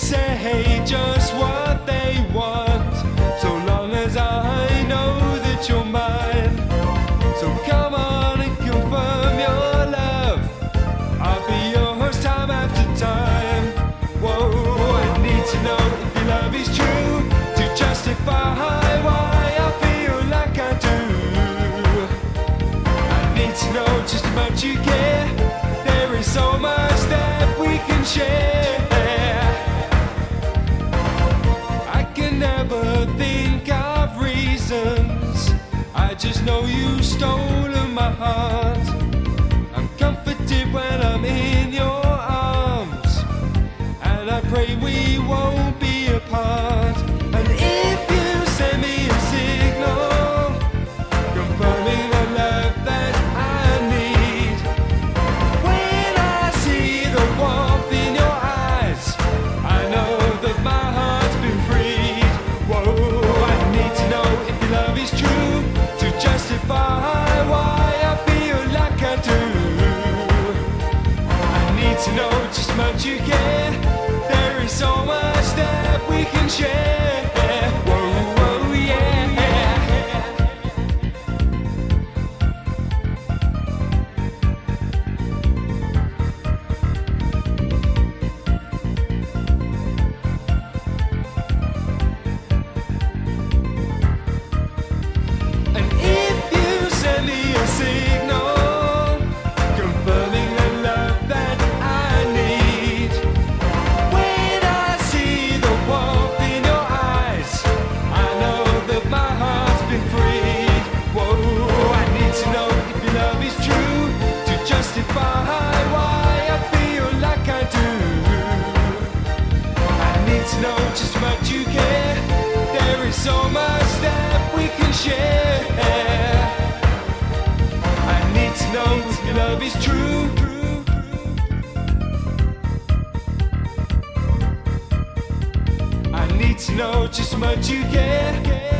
say just what they want, so long as I know that you're mine. So come on and confirm your love, I'll be yours time after time. Whoa, I need to know if your love is true to justify why I feel like I do. I need to know just how much you care. There is so much that we can share. I can never think of reasons, I just know you've stolen my heart. I'm comforted when I'm in your arms, and I pray we won't be apart. And if you send me a signal confirming the love that I need, when I see the warmth in your eyes, I know that my heart's been freed. Whoa, I need to know if your love is true to justify why I feel like I do. I need to know just how much you care. There is so much that we can share. Whoa, whoa, yeah. And if you send me a signal confirming the love that I need, when I see the warmth in your eyes, I know that my heart's been freed. Whoa, I need to know if your love is true to justify why I feel like I do. I need to know just how much you care. There is so much that we can share. I need to know if your love is true. I need to know just how much you care.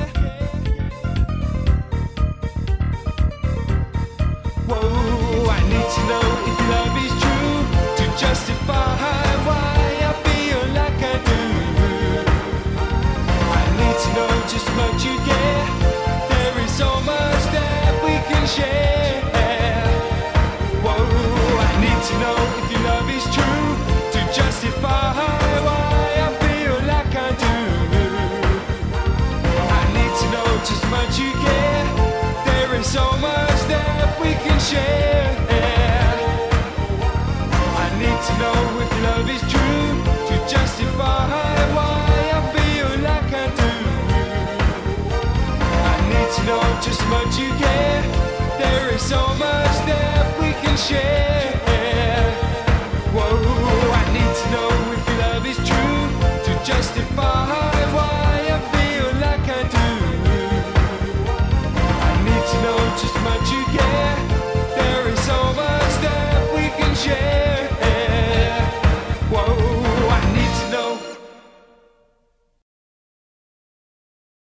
Whoa, I need to know if your love is true to justify why I feel like I do. I need to know just how much you care. There is so much that we can share. Whoa, I need to know if your love is true to justify why I feel like I do. I need to know just how much you care. There is so much that we can share. I need to know if your love is true to justify why I feel like I do. I need to know just how much you care. There is so much that we can share.